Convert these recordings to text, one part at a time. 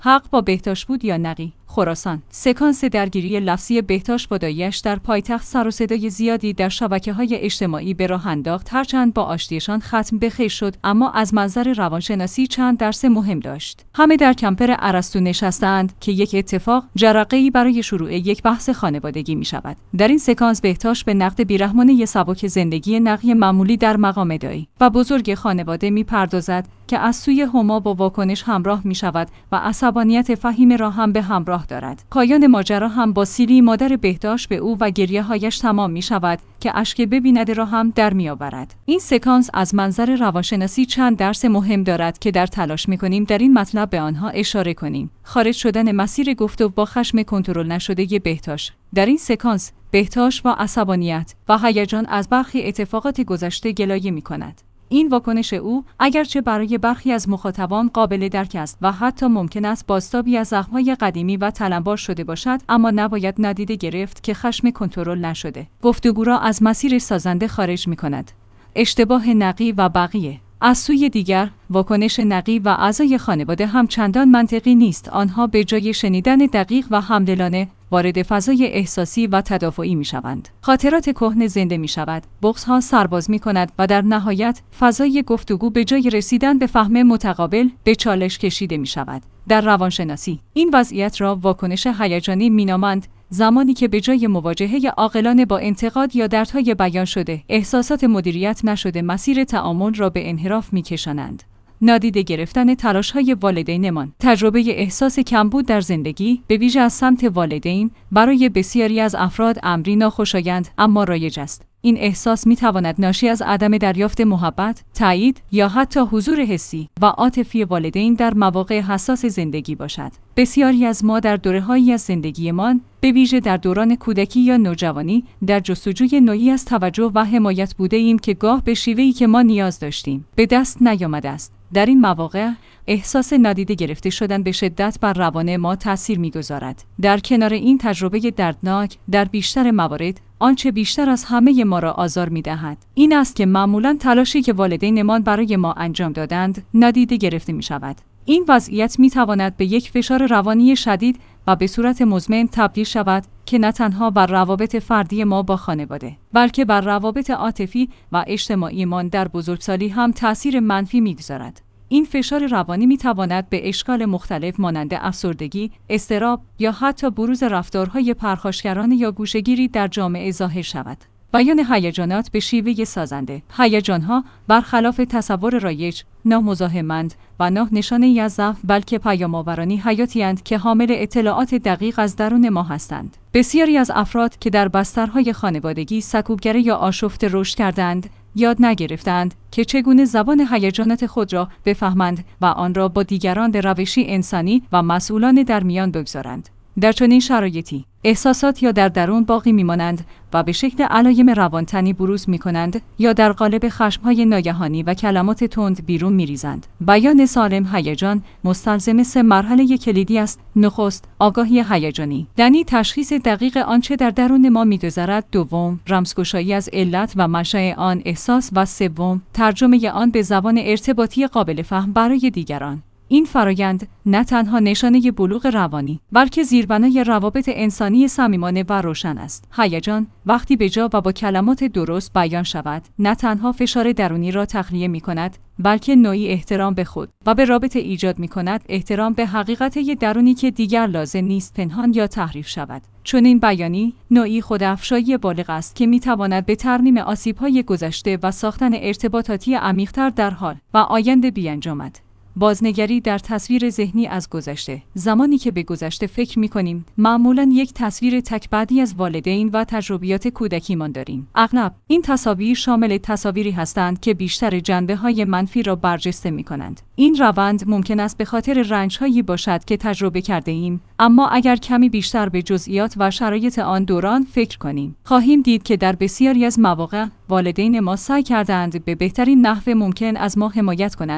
حق با بهداشت بود یا نقی؟ خراسان. سکانس درگیری لفظی بهداشت با دایی‌اش در پایتخت سر و صدای زیادی در شبکه‌های اجتماعی به راه انداخت. هرچند با آشتیشان ختم به خیر شد، اما از منظر روانشناسی چند درس مهم داشت. همه در کمپر ارسطو نشستند که یک اتفاق جرقه‌ای برای شروع یک بحث خانوادگی می‌شود. در این سکانس بهداشت به نقد بیرحمانه سبک زندگی نقی معمولی در مقام دایی و بزرگ خانواده می‌پردازد که از سوی هما با واکنش همراه می‌شود و عصبانیت فهیم را هم به همراه دارد. پایان ماجرا هم با سیلی مادر بهداشت به او و گریه‌هایش تمام می‌شود که اشک ببینده را هم در می‌آورد. این سکانس از منظر روانشناسی چند درس مهم دارد که در تلاش می‌کنیم در این مطلب به آنها اشاره کنیم. خارج شدن مسیر گفتگو با خشم کنترل نشده بهداشت. در این سکانس بهداشت با عصبانیت و هیجان از برخی اتفاقات گذشته گلایه می‌کند. این واکنش او اگرچه برای برخی از مخاطبان قابل درک است و حتی ممکن است بازتابی از زخم‌های قدیمی و تلمبار شده باشد، اما نباید نادیده گرفت که خشم کنترل نشده گفتگو را از مسیر سازنده خارج می‌کند. اشتباه نقی و بقیه. از سوی دیگر واکنش نقی و اعضای خانواده هم چندان منطقی نیست. آنها به جای شنیدن دقیق و همدلانه وارد فضای احساسی و تدافعی می‌شوند. خاطرات کهنه زنده می‌شود، بغض‌ها سرباز می‌کند و در نهایت فضای گفتگو به جای رسیدن به فهم متقابل به چالش کشیده می‌شود. در روانشناسی این وضعیت را واکنش هیجانی می‌نامند، زمانی که به جای مواجهه عاقلانه با انتقاد یا دردهای بیان شده، احساسات مدیریت نشده مسیر تعامل را به انحراف می‌کشانند. نادیده گرفتن تلاش‌های والدینمان. تجربه احساس کمبود در زندگی به ویژه از سمت والدین برای بسیاری از افراد امری ناخوشایند اما رایج است. این احساس می‌تواند ناشی از عدم دریافت محبت، تایید یا حتی حضور حسی و عاطفی والدین در مواقع حساس زندگی باشد. بسیاری از ما در دوره‌هایی از زندگیمان، به ویژه در دوران کودکی یا نوجوانی، در جستجوی نوعی از توجه و حمایت بوده‌ایم که گاه به شیوهی که ما نیاز داشتیم به دست نیامده است. در این مواقع احساس نادیده گرفته شدن به شدت بر روان ما تأثیر می‌گذارد. در کنار این تجربه دردناک، در بیشتر موارد آنچه بیشتر از همه ما را آزار می‌دهد این است که معمولاً تلاشی که والدینمان برای ما انجام دادند نادیده گرفته می‌شود. این وضعیت می‌تواند به یک فشار روانی شدید و به صورت مزمن تبدیل شود که نه تنها بر روابط فردی ما با خانواده، بلکه بر روابط عاطفی و اجتماعیمان در بزرگسالی هم تأثیر منفی می‌گذارد. این فشار روانی می‌تواند به اشکال مختلف مانند افسردگی، اضطراب یا حتی بروز رفتارهای پرخاشگرانه یا گوشه‌گیری در جامعه ظاهر شود. بیان هیجانات به شیوه سازنده. هیجان‌ها برخلاف تصور رایج نامزاحم‌اند و نه نشانه‌ای از ضعف بلکه پیام‌آورانی حیاتی‌اند که حامل اطلاعات دقیق از درون ما هستند. بسیاری از افراد که در بسترهای خانوادگی سکوبگره یا آشفته رشد کردند، یاد نگرفتند که چگونه زبان هیجانات خود را بفهمند و آن را با دیگران به روشی انسانی و مسئولانه در میان بگذارند. در چنین شرایطی احساسات یا در درون باقی میمانند و به شکل علایم روانتنی بروز میکنند یا در قالب خشمهای ناگهانی و کلمات تند بیرون میریزند. بیان سالم هیجان مستلزم 3 مرحله کلیدی است. نخست، آگاهی هیجانی، یعنی تشخیص دقیق آنچه در درون ما میگذرد. دوم، رمزگشایی از علت و منشأ آن احساس و سوم، ترجمه آن به زبان ارتباطی قابل فهم برای دیگران. این فرایند نه تنها نشانه بلوغ روانی، بلکه زیربنای روابط انسانی صمیمانه و روشن است. هیجان وقتی به جا و با کلمات درست بیان شود، نه تنها فشار درونی را تخلیه می‌کند، بلکه نوعی احترام به خود و به رابطه ایجاد می‌کند، احترام به حقیقت درونی که دیگر لازم نیست پنهان یا تحریف شود. چون این بیانی نوعی خودافشایی بالغ است که می‌تواند به ترمیم آسیب‌های گذشته و ساختن ارتباطاتی عمیق‌تر در حال و آینده بیانجامد. بازنگری در تصویر ذهنی از گذشته. زمانی که به گذشته فکر می‌کنیم، معمولاً یک تصویر تک‌بعدی از والدین و تجربیات کودکیمان داریم. اغلب این تصاویر شامل تصاویری هستند که بیشتر جنبه‌های منفی را برجسته می‌کنند. این روند ممکن است به خاطر رنج‌هایی باشد که تجربه کرده‌ایم، اما اگر کمی بیشتر به جزئیات و شرایط آن دوران فکر کنیم، خواهیم دید که در بسیاری از مواقع والدین ما سعی کردند به بهترین نحو ممکن از ما حمایت کنند،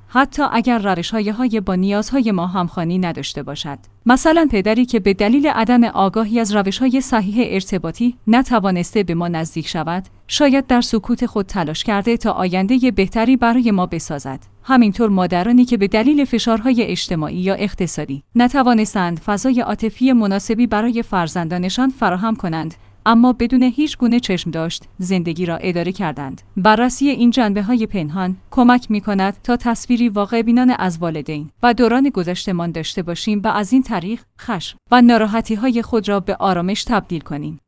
حتی اگر روش‌های با نیازهای ما همخوانی نداشته باشد. مثلا پدری که به دلیل عدم آگاهی از روش‌های صحیح ارتباطی نتوانسته به ما نزدیک شود، شاید در سکوت خود تلاش کرده تا آینده بهتری برای ما بسازد. همینطور مادرانی که به دلیل فشارهای اجتماعی یا اقتصادی نتوانستند فضای عاطفی مناسبی برای فرزندانشان فراهم کنند، اما بدون هیچ گونه چشم داشت زندگی را اداره کردند. بررسی این جنبه‌های پنهان کمک می‌کند تا تصویری واقع بینانه از والدین و دوران گذشته‌مان داشته باشیم و از این طریق خشم و ناراحتی‌های خود را به آرامش تبدیل کنیم.